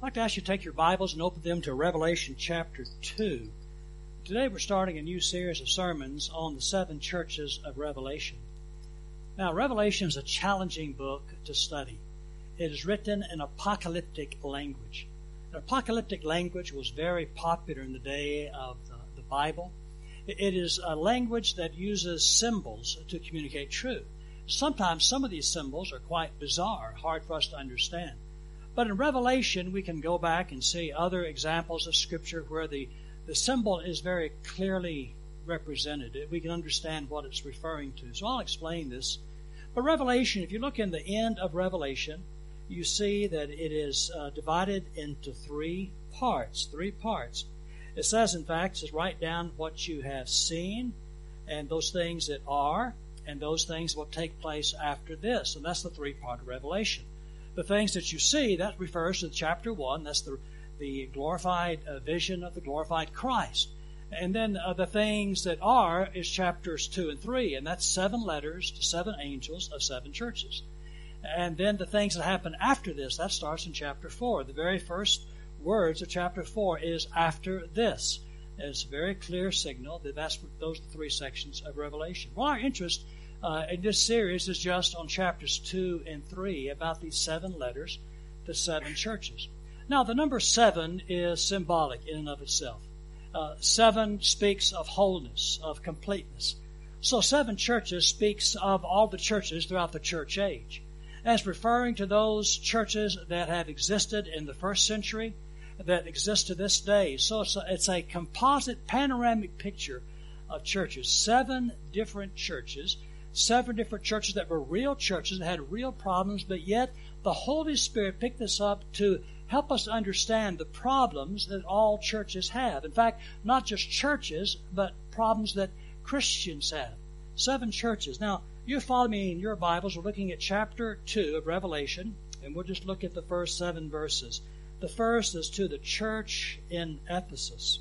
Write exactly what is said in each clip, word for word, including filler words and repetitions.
I'd like to ask you to take your Bibles and open them to Revelation chapter two. Today we're starting a new series of sermons on the seven churches of Revelation. Now, Revelation is a challenging book to study. It is written in apocalyptic language. And apocalyptic language was very popular in the day of the, the Bible. It is a language that uses symbols to communicate truth. Sometimes some of these symbols are quite bizarre, hard for us to understand. But in Revelation, we can go back and see other examples of Scripture where the, the symbol is very clearly represented. We can understand what it's referring to. So I'll explain this. But Revelation, if you look in the end of Revelation, you see that it is uh, divided into three parts. Three parts. It says, in fact, it says, write down what you have seen, and those things that are, and those things that will take place after this. And that's the three-part of Revelation. The things that you see, that refers to chapter one. That's the the glorified uh, vision of the glorified Christ. And then uh, the things that are is chapters two and three. And that's seven letters to seven angels of seven churches. And then the things that happen after this, that starts in chapter four. The very first words of chapter four is after this. And it's a very clear signal that that's, those are the three sections of Revelation. Well, our interest Uh, in this series is just on chapters two and three about these seven letters to seven churches. Now, the number seven is symbolic in and of itself. Uh, seven speaks of wholeness, of completeness. So seven churches speaks of all the churches throughout the church age, as referring to those churches that have existed in the first century, that exist to this day. So it's a, it's a composite panoramic picture of churches. Seven different churches. Seven different churches that were real churches that had real problems, but yet the Holy Spirit picked this up to help us understand the problems that all churches have. In fact, not just churches, but problems that Christians have. Seven churches. Now, you follow me in your Bibles. We're looking at chapter two of Revelation, and we'll just look at the first seven verses. The first is to the church in Ephesus.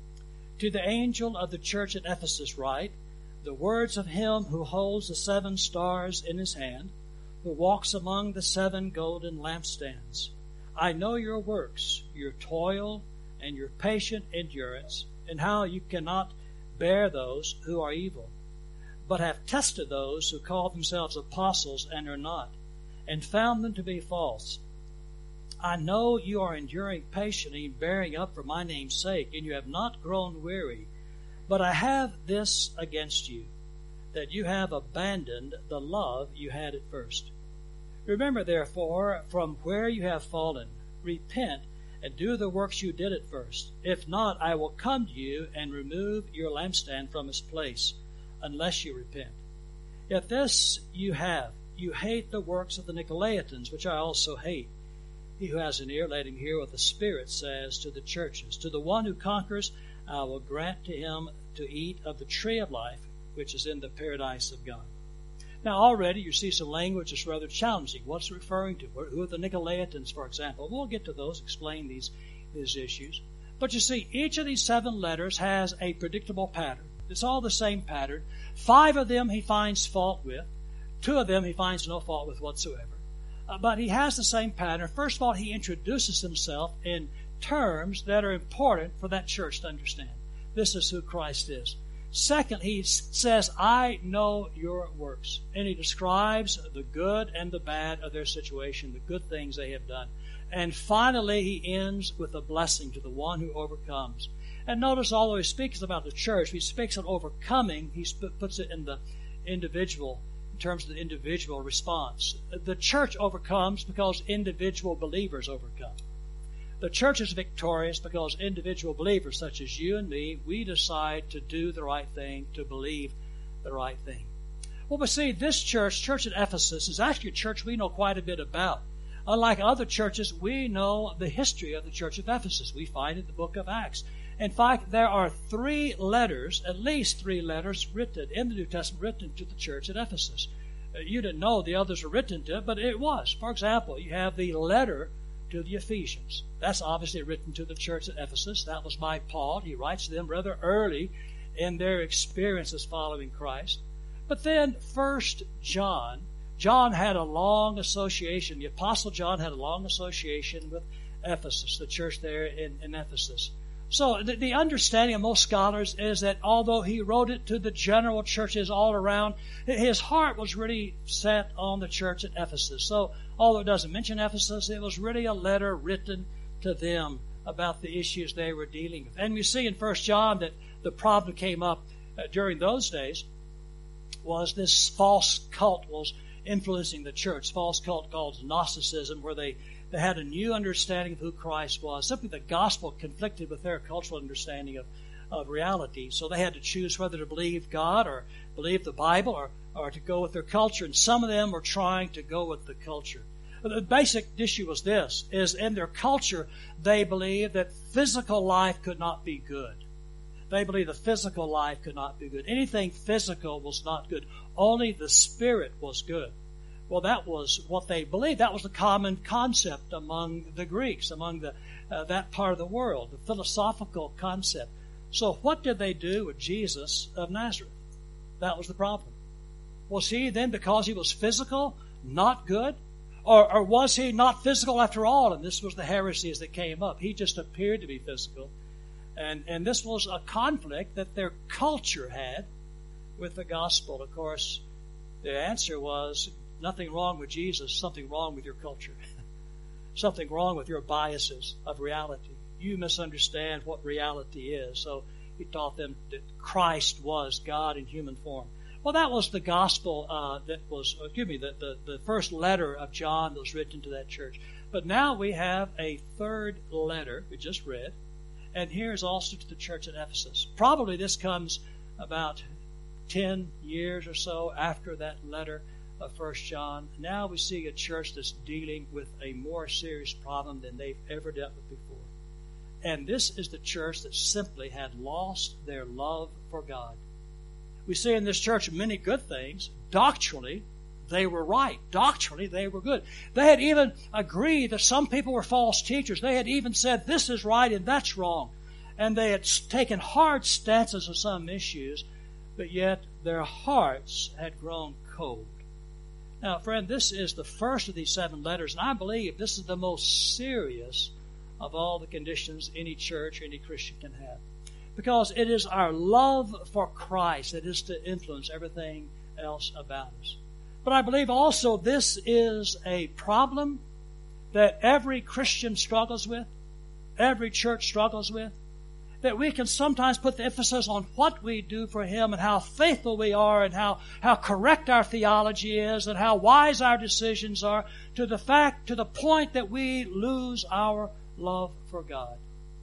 To the angel of the church at Ephesus write, the words of him who holds the seven stars in his hand, who walks among the seven golden lampstands. I know your works, your toil, and your patient endurance, and how you cannot bear those who are evil, but have tested those who call themselves apostles and are not, and found them to be false. I know you are enduring patiently, bearing up for my name's sake, and you have not grown weary. But I have this against you, that you have abandoned the love you had at first. Remember, therefore, from where you have fallen, repent and do the works you did at first. If not, I will come to you and remove your lampstand from its place, unless you repent. If this you have, you hate the works of the Nicolaitans, which I also hate. He who has an ear, let him hear what the Spirit says to the churches. To the one who conquers, I will grant to him to eat of the tree of life, which is in the paradise of God. Now, already you see some language that's rather challenging. What's it referring to? Who are the Nicolaitans, for example? We'll get to those, explain these, these issues. But you see, each of these seven letters has a predictable pattern. It's all the same pattern. Five of them he finds fault with. Two of them he finds no fault with whatsoever. Uh, but he has the same pattern. First of all, he introduces himself in terms that are important for that church to understand. This is who Christ is. Second, he says, I know your works. And he describes the good and the bad of their situation, the good things they have done. And finally, he ends with a blessing to the one who overcomes. And notice, although he speaks about the church, he speaks of overcoming, he puts it in the individual, in terms of the individual response. The church overcomes because individual believers overcome. The church is victorious because individual believers, such as you and me, we decide to do the right thing, to believe the right thing. Well, we see this church, church at Ephesus, is actually a church we know quite a bit about. Unlike other churches, we know the history of the church of Ephesus. We find it in the book of Acts. In fact, there are three letters, at least three letters written in the New Testament, written to the church at Ephesus. You didn't know the others were written to, but it was. For example, you have the letter to the Ephesians. That's obviously written to the church at Ephesus. That was by Paul. He writes to them rather early in their experiences following Christ. But then First John, John had a long association, the Apostle John had a long association with Ephesus, the church there in, in Ephesus. So the, the understanding of most scholars is that although he wrote it to the general churches all around, his heart was really set on the church at Ephesus. So although it doesn't mention Ephesus, it was really a letter written to them about the issues they were dealing with. And we see in First John that the problem came up uh, during those days was this false cult was influencing the church, false cult called Gnosticism, where they, they had a new understanding of who Christ was. Simply the gospel conflicted with their cultural understanding of, of reality. So they had to choose whether to believe God or believe the Bible or, or to go with their culture. And some of them were trying to go with the culture. But the basic issue was this, is in their culture, they believed that physical life could not be good. They believed the physical life could not be good. Anything physical was not good. Only the spirit was good. Well, that was what they believed. That was the common concept among the Greeks, among the uh, that part of the world, the philosophical concept. So what did they do with Jesus of Nazareth? That was the problem. Was he then, because he was physical, not good? Or, or was he not physical after all? And this was the heresies that came up. He just appeared to be physical. And, and this was a conflict that their culture had with the gospel. Of course, the answer was nothing wrong with Jesus, something wrong with your culture. Something wrong with your biases of reality. You misunderstand what reality is. So he taught them that Christ was God in human form. Well, that was the gospel uh, that was, excuse me, the, the, the first letter of John that was written to that church. But now we have a third letter we just read, and here's also to the church at Ephesus. Probably this comes about ten years or so after that letter of First John. Now we see a church that's dealing with a more serious problem than they've ever dealt with before. And this is the church that simply had lost their love for God. We see in this church many good things. Doctrinally, they were right. Doctrinally, they were good. They had even agreed that some people were false teachers. They had even said this is right and that's wrong. And they had taken hard stances on some issues, but yet their hearts had grown cold. Now, friend, this is the first of these seven letters, and I believe this is the most serious of all the conditions any church or any Christian can have. Because it is our love for Christ that is to influence everything else about us. But I believe also this is a problem that every Christian struggles with, every church struggles with, that we can sometimes put the emphasis on what we do for Him and how faithful we are and how, how correct our theology is and how wise our decisions are, to the fact, to the point that we lose our love for God.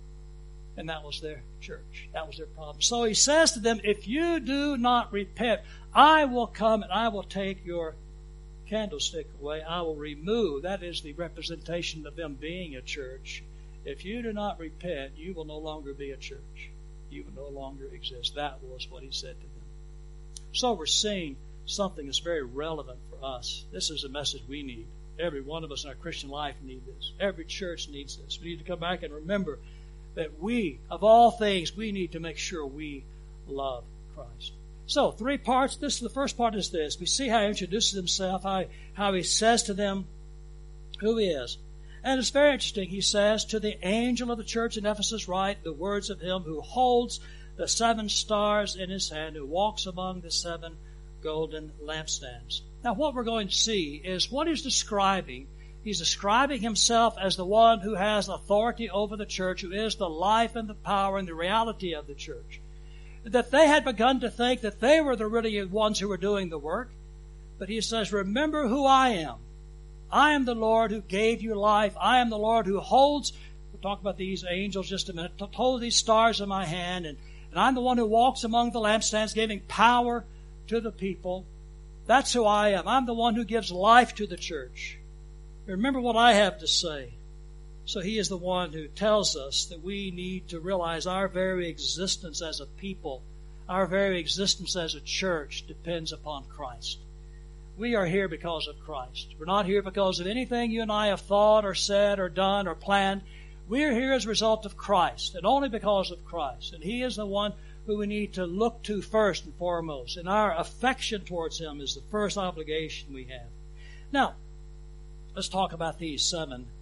And that was their church. That was their problem. So he says to them, if you do not repent, I will come and I will take your candlestick away. I will remove. That is the representation of them being a church. If you do not repent, you will no longer be a church. You will no longer exist. That was what he said to them. So we're seeing something that's very relevant for us. This is a message we need. Every one of us in our Christian life need this. Every church needs this. We need to come back and remember that we, of all things, we need to make sure we love Christ. So, three parts. This, the first part is this. We see how he introduces himself, how, how he says to them who he is. And it's very interesting. He says, to the angel of the church in Ephesus write the words of him who holds the seven stars in his hand, who walks among the seven golden lampstands. Now, what we're going to see is what he's describing. He's describing himself as the one who has authority over the church, who is the life and the power and the reality of the church. That they had begun to think that they were the really ones who were doing the work. But he says, remember who I am. I am the Lord who gave you life. I am the Lord who holds, we'll talk about these angels just a minute, hold these stars in my hand. And, and I'm the one who walks among the lampstands, giving power to the people. That's who I am. I'm the one who gives life to the church. Remember what I have to say. So he is the one who tells us that we need to realize our very existence as a people, our very existence as a church depends upon Christ. We are here because of Christ. We're not here because of anything you and I have thought or said or done or planned. We are here as a result of Christ, and only because of Christ. And He is the one who we need to look to first and foremost. And our affection towards Him is the first obligation we have. Now, let's talk about these seven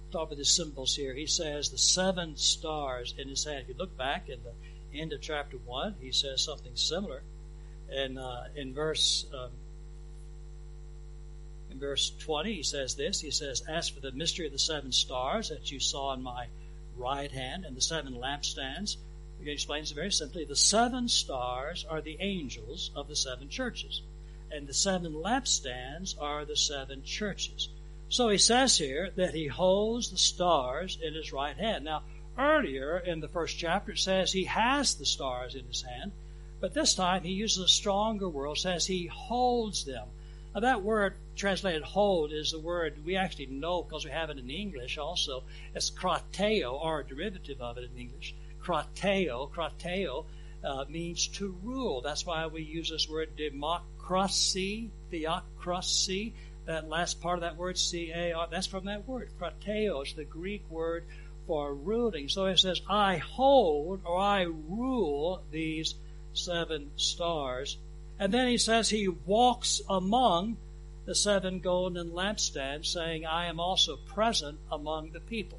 talk about the symbols here. He says the seven stars in his hand. If you look back at the end of chapter one, he says something similar. And uh, in verse um, in verse twenty, he says this. He says, "As for the mystery of the seven stars that you saw in my right hand and the seven lampstands," he explains it very simply. The seven stars are the angels of the seven churches, and the seven lampstands are the seven churches. So he says here that he holds the stars in his right hand. Now, earlier in the first chapter, it says he has the stars in his hand, but this time he uses a stronger word. It says he holds them. Now, that word translated hold is the word we actually know because we have it in English also. It's krateo, or a derivative of it in English. Krateo, krateo uh, means to rule. That's why we use this word democracy, theocracy. That last part of that word, C A R, that's from that word. Krateo is the Greek word for ruling. So it says, I hold or I rule these seven stars. And then he says he walks among the seven golden lampstands, saying, I am also present among the people.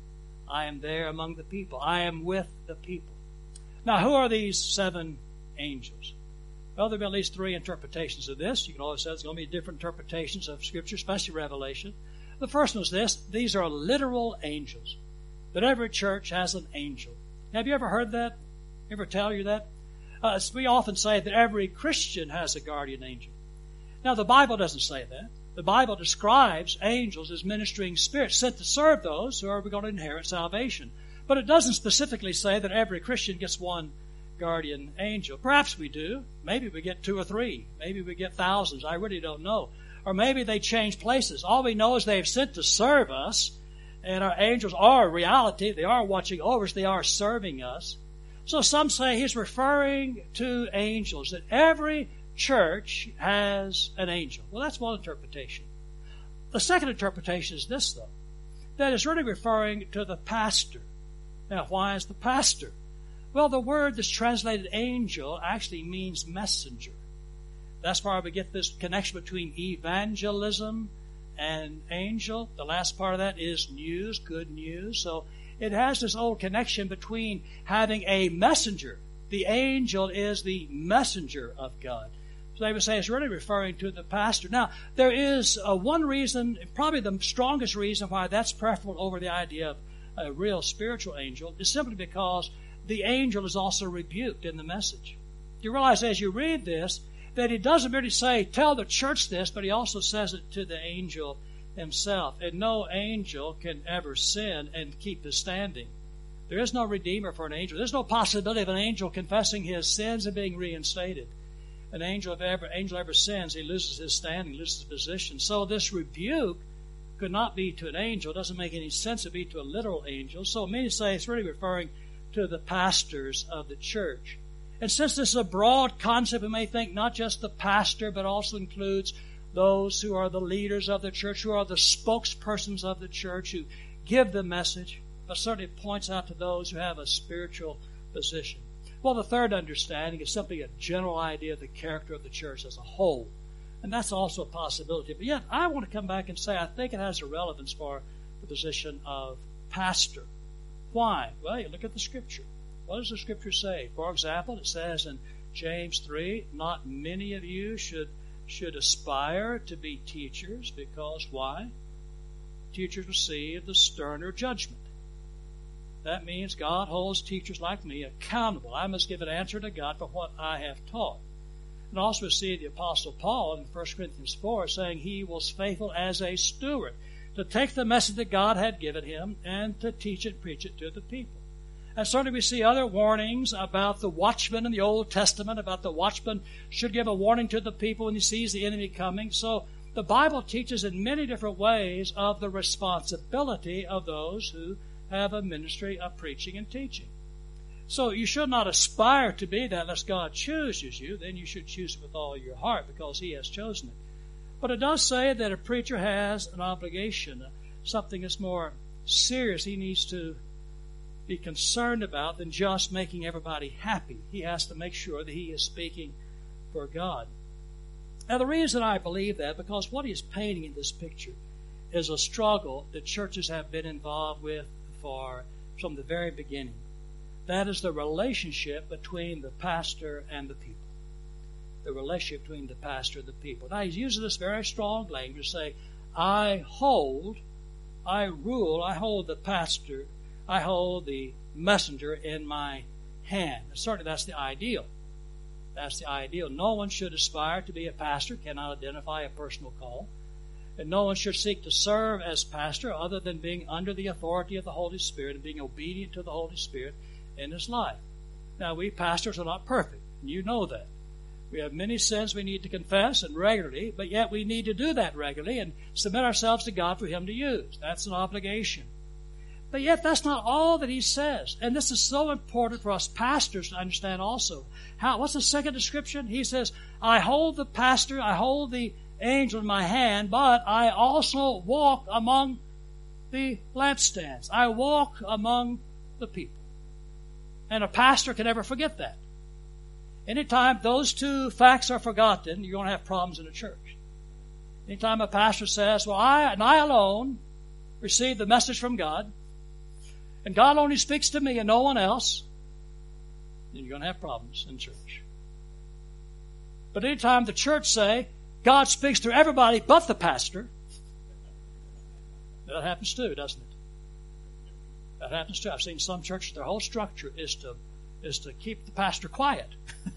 I am there among the people. I am with the people. Now, who are these seven angels? Well, there have been at least three interpretations of this. You can always say there's going to be different interpretations of Scripture, especially Revelation. The first one is this. These are literal angels. That every church has an angel. Have you ever heard that? Ever tell you that? Uh, we often say that every Christian has a guardian angel. Now, the Bible doesn't say that. The Bible describes angels as ministering spirits sent to serve those who are going to inherit salvation. But it doesn't specifically say that every Christian gets one guardian angel. Perhaps we do. Maybe we get two or three. Maybe we get thousands. I really don't know. Or maybe they change places. All we know is they've sent to serve us, and our angels are a reality. They are watching over us. They are serving us. So some say he's referring to angels, that every church has an angel. Well, that's one interpretation. The second interpretation is this, though, that is really referring to the pastor. Now, why is the pastor? Well, the word that's translated angel actually means messenger. That's why we get this connection between evangelism and angel. The last part of that is news, good news. So it has this old connection between having a messenger. The angel is the messenger of God. So they would say it's really referring to the pastor. Now, there is uh, one reason, probably the strongest reason why that's preferable over the idea of a real spiritual angel is simply because the angel is also rebuked in the message. You realize as you read this that he doesn't merely say, tell the church this, but he also says it to the angel himself. And no angel can ever sin and keep his standing. There is no redeemer for an angel. There's no possibility of an angel confessing his sins and being reinstated. An angel, if ever angel ever sins, he loses his standing, loses his position. So this rebuke could not be to an angel. It doesn't make any sense to be to a literal angel. So many say it's really referring to the pastors of the church. And since this is a broad concept, we may think not just the pastor, but also includes those who are the leaders of the church, who are the spokespersons of the church, who give the message, but certainly points out to those who have a spiritual position. Well, the third understanding is simply a general idea of the character of the church as a whole. And that's also a possibility. But yet, I want to come back and say I think it has a relevance for the position of pastor. Why? Well, you look at the Scripture. What does the Scripture say? For example, it says in James three, not many of you should should aspire to be teachers, because why? Teachers receive the sterner judgment. That means God holds teachers like me accountable. I must give an answer to God for what I have taught. And also we see the Apostle Paul in First Corinthians four saying he was faithful as a steward to take the message that God had given him and to teach it and preach it to the people. And certainly we see other warnings about the watchman in the Old Testament, about the watchman should give a warning to the people when he sees the enemy coming. So the Bible teaches in many different ways of the responsibility of those who have a ministry of preaching and teaching. So you should not aspire to be that unless God chooses you. Then you should choose it with all your heart because He has chosen it. But it does say that a preacher has an obligation, something that's more serious he needs to be concerned about than just making everybody happy. He has to make sure that he is speaking for God. Now the reason I believe that, because what he is painting in this picture is a struggle that churches have been involved with for from the very beginning. That is the relationship between the pastor and the people. The relationship between the pastor and the people. Now, he's using this very strong language to say, I hold, I rule, I hold the pastor, I hold the messenger in my hand. And certainly that's the ideal. That's the ideal. No one should aspire to be a pastor, cannot identify a personal call. And no one should seek to serve as pastor other than being under the authority of the Holy Spirit and being obedient to the Holy Spirit in his life. Now, we pastors are not perfect, and you know that. We have many sins we need to confess and regularly, but yet we need to do that regularly and submit ourselves to God for him to use. That's an obligation. But yet that's not all that he says. And this is so important for us pastors to understand also. How? What's the second description? He says, I hold the pastor, I hold the angel in my hand, but I also walk among the lampstands. I walk among the people. And a pastor can never forget that. Anytime those two facts are forgotten, you're going to have problems in a church. Anytime a pastor says, well, I and I alone receive the message from God, and God only speaks to me and no one else, then you're going to have problems in church. But anytime the church say, God speaks to everybody but the pastor, that happens too, doesn't it? That happens too. I've seen some churches, their whole structure is to is to keep the pastor quiet.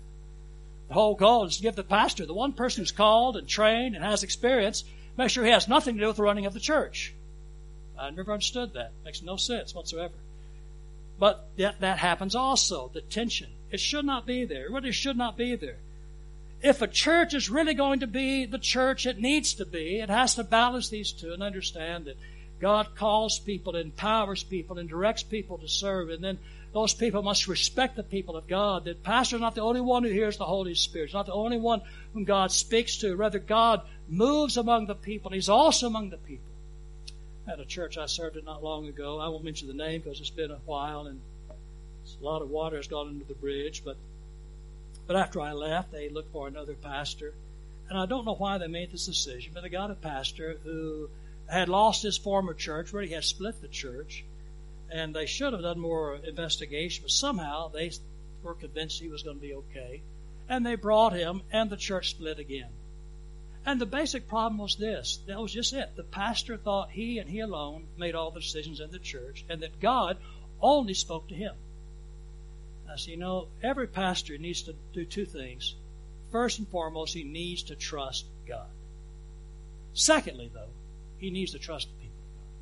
The whole goal is to give the pastor, the one person who's called and trained and has experience, make sure he has nothing to do with the running of the church. I never understood that. Makes no sense whatsoever. But that, that happens also, the tension. It should not be there. It really should not be there. If a church is really going to be the church it needs to be, it has to balance these two and understand that God calls people, empowers people, and directs people to serve. And then those people must respect the people of God. That pastor is not the only one who hears the Holy Spirit. He's not the only one whom God speaks to. Rather, God moves among the people. He's also among the people. At a church I served in not long ago. I won't mention the name because it's been a while and a lot of water has gone into the bridge. But but after I left, they looked for another pastor. And I don't know why they made this decision, but they got a pastor who had lost his former church, really had split the church. And they should have done more investigation, but somehow they were convinced he was going to be okay. And they brought him, and the church split again. And the basic problem was this. That was just it. The pastor thought he and he alone made all the decisions in the church, and that God only spoke to him. Now, so you know, every pastor needs to do two things. First and foremost, he needs to trust God. Secondly, though, he needs to trust the people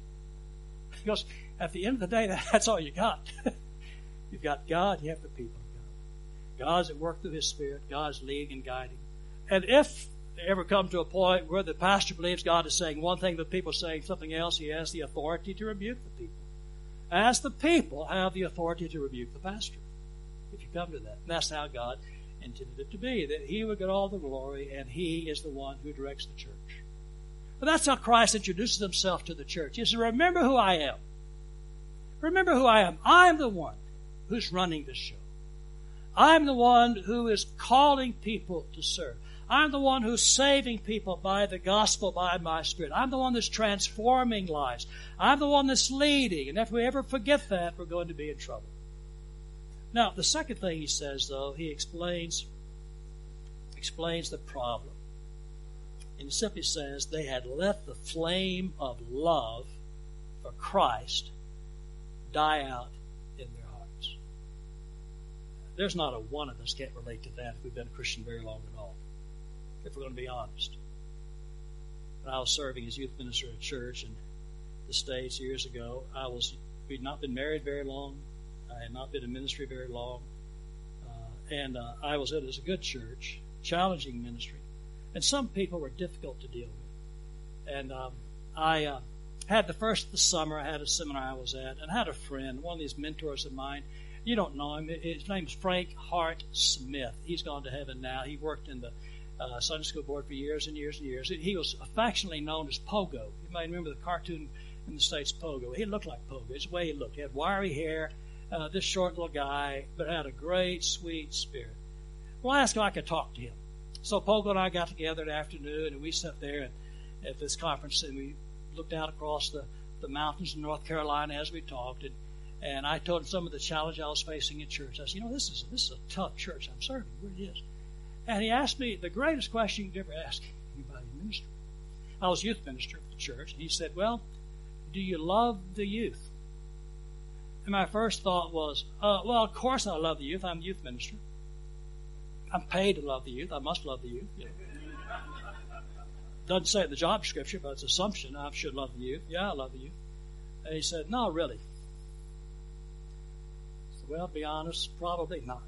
of God. Because at the end of the day, that's all you got. You've got God, you have the people of God. God's at work through His Spirit. God's leading and guiding. And if they ever come to a point where the pastor believes God is saying one thing, the people are saying something else, he has the authority to rebuke the people. As the people have the authority to rebuke the pastor. If you come to that. And that's how God intended it to be. That He would get all the glory, and He is the one who directs the church. But that's how Christ introduces Himself to the church. He says, remember who I am. Remember who I am. I'm the one who's running this show. I'm the one who is calling people to serve. I'm the one who's saving people by the gospel, by my Spirit. I'm the one that's transforming lives. I'm the one that's leading. And if we ever forget that, we're going to be in trouble. Now, the second thing he says, though, he explains, explains the problem. And he simply says they had let the flame of love for Christ die out in their hearts. There's not a one of us can't relate to that if we've been a Christian very long at all, if we're going to be honest. When I was serving as youth minister at church in the States years ago, I was we'd not been married very long. I had not been in ministry very long. Uh, and uh, I was in as a good church, challenging ministry. And some people were difficult to deal with. And um, I uh, had the first of the summer, I had a seminar I was at, and I had a friend, one of these mentors of mine. You don't know him. His name is Frank Hart Smith. He's gone to heaven now. He worked in the uh, Sunday School Board for years and years and years. He was affectionately known as Pogo. You might remember the cartoon in the States, Pogo. He looked like Pogo. It's the way he looked. He had wiry hair, uh, this short little guy, but had a great, sweet spirit. Well, I asked him if I could talk to him. So Pogo and I got together that afternoon, and we sat there at, at this conference, and we looked out across the, the mountains in North Carolina as we talked, and, and I told him some of the challenge I was facing in church. I said, you know, this is this is a tough church I'm serving. It really is. And he asked me the greatest question you could ever ask anybody in ministry. I was youth minister at the church, and he said, well, do you love the youth? And my first thought was, uh, well, of course I love the youth. I'm a youth minister. I'm paid to love the youth. I must love the youth. You know. Doesn't say it in the job description, but it's an assumption. I should love the youth. Yeah, I love the youth. And he said, no, really. I said, well, to be honest, probably not.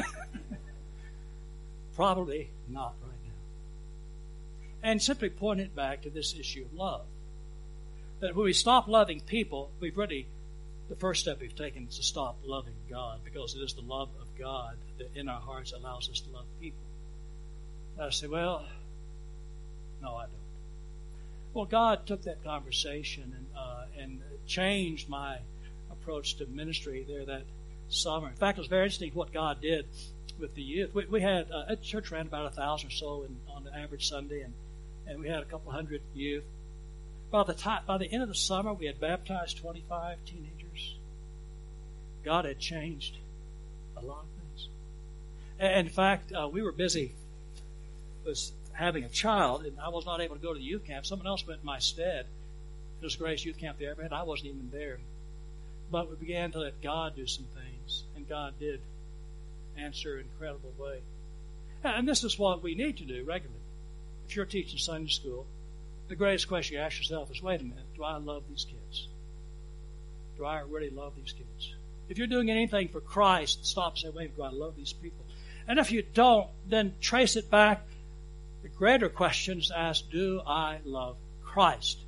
Probably not right now. And simply point it back to this issue of love. That when we stop loving people, we've really, the first step we've taken is to stop loving God, because it is the love of God that in our hearts allows us to love people. And I say, well, no, I don't. Well, God took that conversation and uh, and changed my approach to ministry there that summer. In fact, it was very interesting what God did with the youth. We, we had uh, at church ran about a thousand or so in, on the average Sunday, and, and we had a couple hundred youth. By the time, by the end of the summer, we had baptized twenty-five teenagers. God had changed a lot of things. And in fact, uh, we were busy was having a child, and I was not able to go to the youth camp. Someone else went in my stead. It was the greatest youth camp they ever had. I wasn't even there. But we began to let God do some things, and God did answer in an incredible way. And this is what we need to do regularly. If you're teaching Sunday school, the greatest question you ask yourself is, wait a minute, do I love these kids? Do I really love these kids? If you're doing anything for Christ, stop and say, wait, do I love these people? And if you don't, then trace it back. The greater question is asked, do I love Christ?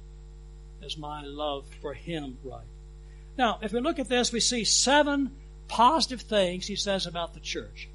Is my love for Him right? Now, if we look at this, we see seven positive things He says about the church.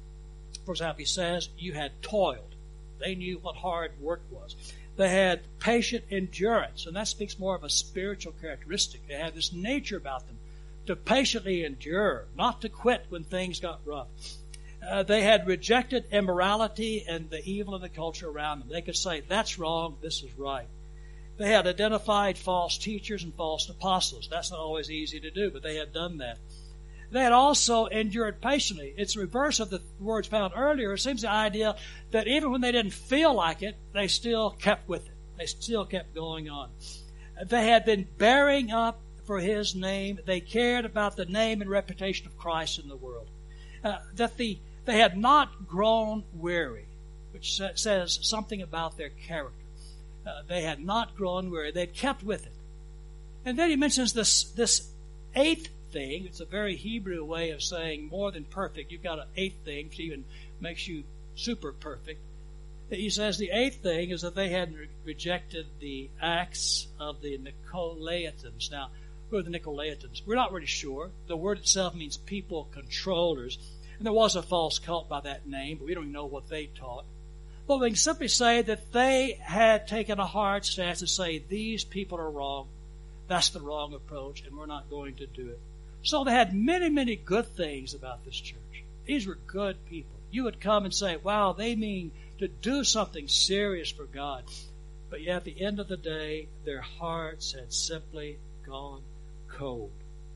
For example, He says, you had toiled. They knew what hard work was. They had patient endurance, and that speaks more of a spiritual characteristic. They had this nature about them to patiently endure, not to quit when things got rough. Uh, they had rejected immorality and the evil of the culture around them. They could say, that's wrong, this is right. They had identified false teachers and false apostles. That's not always easy to do, but they had done that. They had also endured patiently. It's the reverse of the words found earlier. It seems the idea that even when they didn't feel like it, they still kept with it. They still kept going on. They had been bearing up for His name. They cared about the name and reputation of Christ in the world. Uh, that the they had not grown weary, which sa- says something about their character. Uh, they had not grown weary. They had kept with it. And then he mentions this this eighth thing. It's a very Hebrew way of saying more than perfect. You've got an eighth thing, which even makes you super perfect. He says the eighth thing is that they had re- rejected the acts of the Nicolaitans. Now, who are the Nicolaitans? We're not really sure. The word itself means people controllers. And there was a false cult by that name, but we don't even know what they taught. But we can simply say that they had taken a hard stance to say, these people are wrong. That's the wrong approach, and we're not going to do it. So they had many, many good things about this church. These were good people. You would come and say, wow, they mean to do something serious for God. But yet at the end of the day, their hearts had simply gone cold.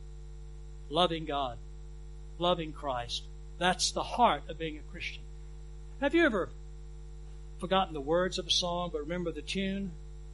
Loving God, loving Christ. That's the heart of being a Christian. Have you ever forgotten the words of a song but remember the tune?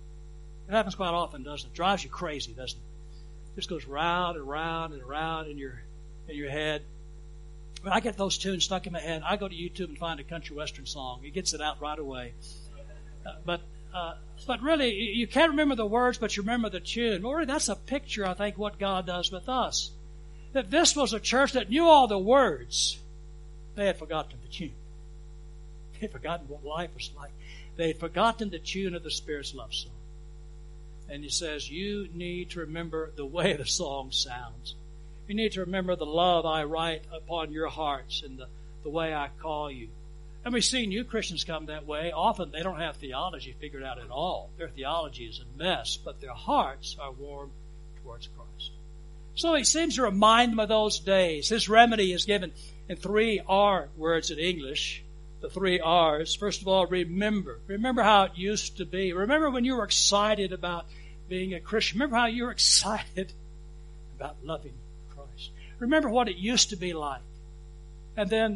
It happens quite often, doesn't it? It drives you crazy, doesn't it? It just goes round and round and round in your in your head. When I get those tunes stuck in my head, I go to YouTube and find a country western song. It gets it out right away. Uh, but uh, but really, you can't remember the words, but you remember the tune. Lord, that's a picture, I think, what God does with us. That this was a church that knew all the words. They had forgotten the tune. They had forgotten what life was like. They had forgotten the tune of the Spirit's love song. And He says, you need to remember the way the song sounds. You need to remember the love I write upon your hearts and the, the way I call you. And we've seen new Christians come that way. Often they don't have theology figured out at all. Their theology is a mess, but their hearts are warm towards Christ. So He seems to remind them of those days. His remedy is given in three R words in English. The three R's. First of all, remember. Remember how it used to be. Remember when you were excited about being a Christian. Remember how you were excited about loving Christ. Remember what it used to be like. And then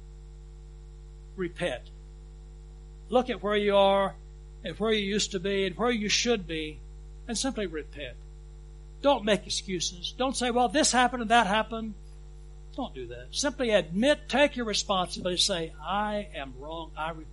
repent. Look at where you are and where you used to be and where you should be, and simply repent. Don't make excuses. Don't say, well, this happened and that happened. Don't do that. Simply admit, take your responsibility, say, I am wrong. I repent.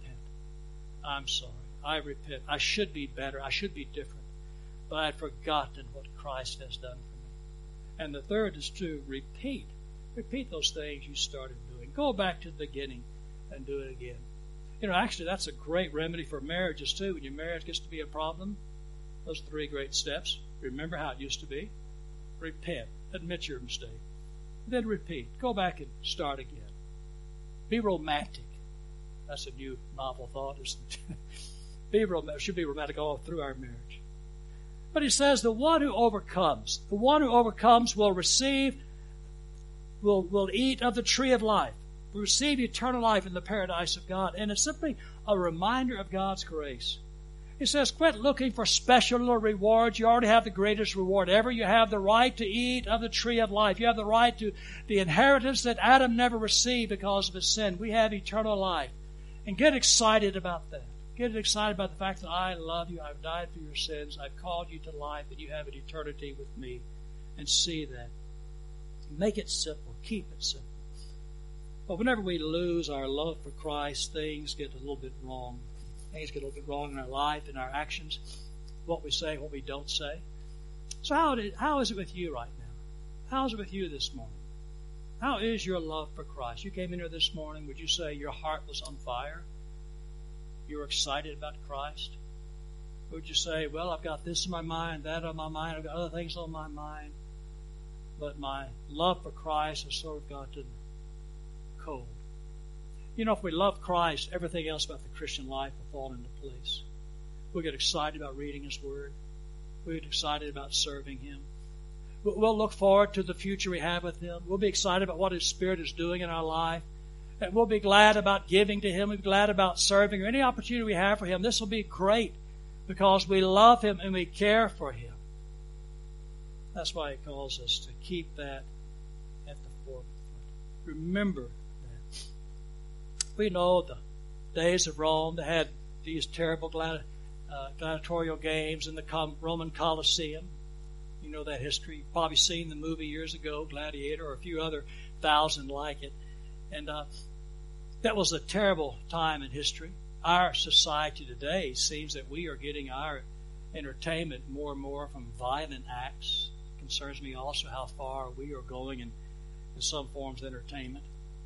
I'm sorry. I repent. I should be better. I should be different. But I'd forgotten what Christ has done for me. And the third is to repeat. Repeat those things you started doing. Go back to the beginning and do it again. You know, actually, that's a great remedy for marriages, too. When your marriage gets to be a problem, those three great steps. Remember how it used to be. Repent. Admit your mistake. Then repeat. Go back and start again. Be romantic. That's a new novel thought, isn't it? be romantic. Should be romantic all through our marriage. But he says the one who overcomes, the one who overcomes will receive, will, will eat of the tree of life, will receive eternal life in the paradise of God. And it's simply a reminder of God's grace. He says, quit looking for special little rewards. You already have the greatest reward ever. You have the right to eat of the tree of life. You have the right to the inheritance that Adam never received because of his sin. We have eternal life. And get excited about that. Get excited about the fact that I love you. I've died for your sins. I've called you to life, and you have an eternity with me. And see that. Make it simple. Keep it simple. But whenever we lose our love for Christ, things get a little bit wrong. Things get a little bit wrong in our life, in our actions, what we say, what we don't say. So how, did, how is it with you right now? How is it with you this morning? How is your love for Christ? You came in here this morning, would you say your heart was on fire? You were excited about Christ? Or would you say, well, I've got this in my mind, that on my mind, I've got other things on my mind, but my love for Christ has sort of gotten cold. You know, if we love Christ, everything else about the Christian life will fall into place. We'll get excited about reading His Word. We'll get excited about serving Him. We'll look forward to the future we have with Him. We'll be excited about what His Spirit is doing in our life. And we'll be glad about giving to Him. We'll be glad about serving or any opportunity we have for Him. This will be great because we love Him and we care for Him. That's why He calls us to keep that at the forefront. Remember that. We know the days of Rome, they had these terrible gladi- uh, gladiatorial games in the Roman Colosseum. You know that history. You've probably seen the movie years ago, Gladiator, or a few other thousand like it. And uh, that was a terrible time in history. Our society today seems that we are getting our entertainment more and more from violent acts. It concerns me also how far we are going in, in some forms of entertainment.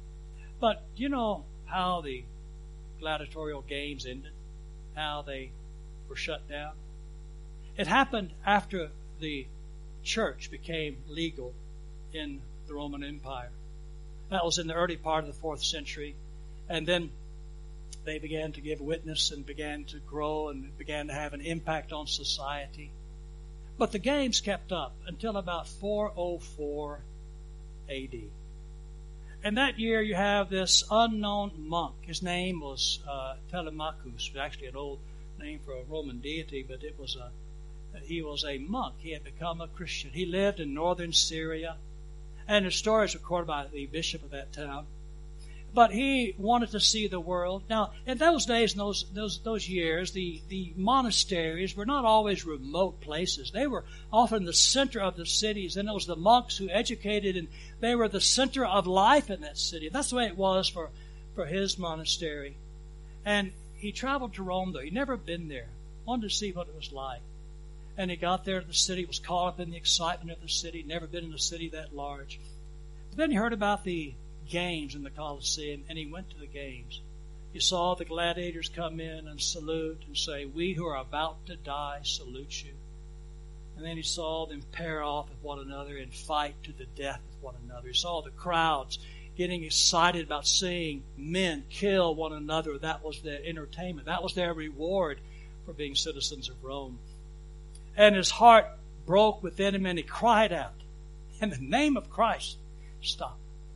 But you know how the gladiatorial games ended? How they were shut down? It happened after the church became legal in the Roman Empire. That was in the early part of the fourth century. And then they began to give witness and began to grow and began to have an impact on society. But the games kept up until about four oh four A D. And that year you have this unknown monk. His name was uh, Telemachus, actually an old name for a Roman deity, but it was a he was a monk. He had become a Christian. He lived in northern Syria. And his story is recorded by the bishop of that town. But he wanted to see the world. Now, in those days, in those those those years, the, the monasteries were not always remote places. They were often the center of the cities, and it was the monks who educated, and they were the center of life in that city. That's the way it was for, for his monastery. And he traveled to Rome, though. He'd never been there. Wanted to see what it was like. And he got there to the city, was caught up in the excitement of the city, never been in a city that large. But then he heard about the games in the Colosseum, and he went to the games. He saw the gladiators come in and salute and say, "We who are about to die salute you." And then he saw them pair off with one another and fight to the death with one another. He saw the crowds getting excited about seeing men kill one another. That was their entertainment. That was their reward for being citizens of Rome. And his heart broke within him, and he cried out, "In the name of Christ, stop."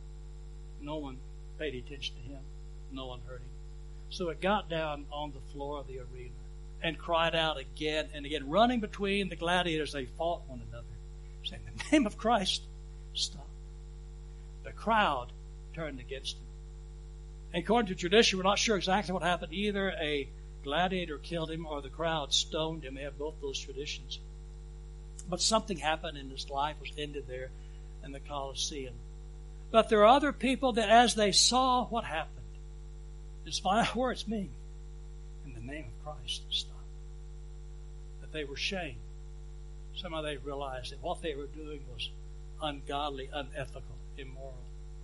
No one paid attention to him. No one heard him. So it got down on the floor of the arena, and cried out again and again, running between the gladiators. They fought one another, saying, "In the name of Christ, stop." The crowd turned against him. And according to tradition, we're not sure exactly what happened. Either a gladiator killed him or the crowd stoned him. They have both those traditions. But something happened and his life was ended there in the Colosseum. But there are other people that as they saw what happened, his final words mean, "In the name of Christ, stop." That they were shamed. Somehow they realized that what they were doing was ungodly, unethical, immoral.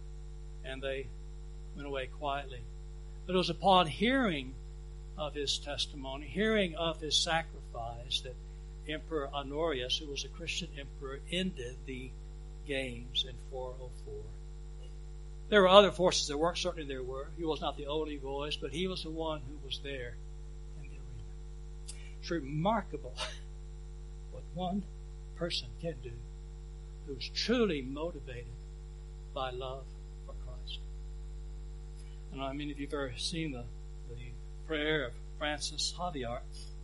And they went away quietly. But it was upon hearing of his testimony, hearing of his sacrifice, that Emperor Honorius, who was a Christian emperor, ended the games in four oh four. There were other forces that worked, certainly there were. He was not the only voice, but he was the one who was there in the arena. It's remarkable what one person can do who's truly motivated by love for Christ. I don't know how many of you have ever seen the, the prayer of Francis Javier.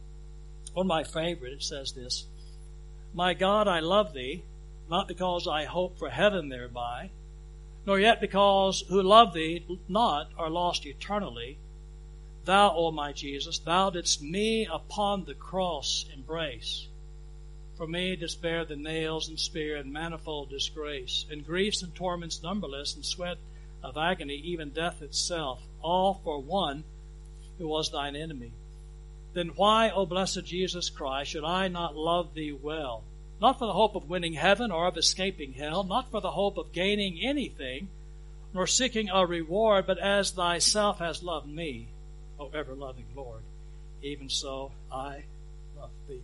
One of my favorite, it says this: "My God, I love thee, not because I hope for heaven thereby, nor yet because who love thee not are lost eternally. Thou, O my Jesus, thou didst me upon the cross embrace. For me didst bear the nails and spear and manifold disgrace, and griefs and torments numberless, and sweat of agony, even death itself, all for one who was thine enemy. Then why, O blessed Jesus Christ, should I not love thee well? Not for the hope of winning heaven or of escaping hell, not for the hope of gaining anything, nor seeking a reward, but as thyself hast loved me, O ever-loving Lord, even so I love thee,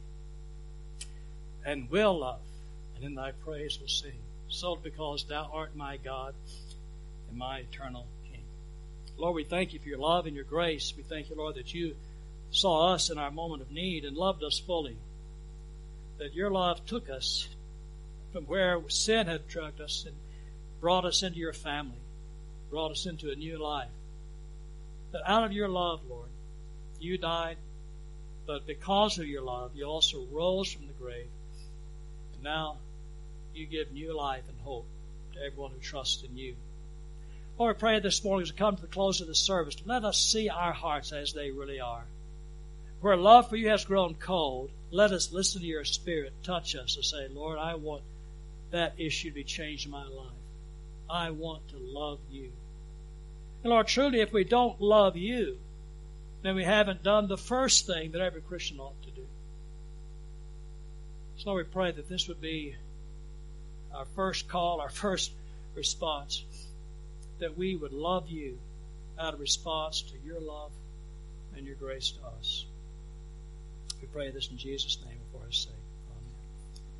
and will love, and in thy praise will sing, so because thou art my God and my eternal King." Lord, we thank you for your love and your grace. We thank you, Lord, that you saw us in our moment of need and loved us fully. That your love took us from where sin had dragged us and brought us into your family, brought us into a new life. That out of your love, Lord, you died, but because of your love, you also rose from the grave. And now you give new life and hope to everyone who trusts in you. Lord, we pray this morning as we come to the close of this service, let us see our hearts as they really are. Where love for you has grown cold, let us listen to your Spirit touch us and say, "Lord, I want that issue to be changed in my life. I want to love you." And Lord, truly, if we don't love you, then we haven't done the first thing that every Christian ought to do. So Lord, we pray that this would be our first call, our first response, that we would love you out of response to your love and your grace to us. We pray this in Jesus' name and for his sake.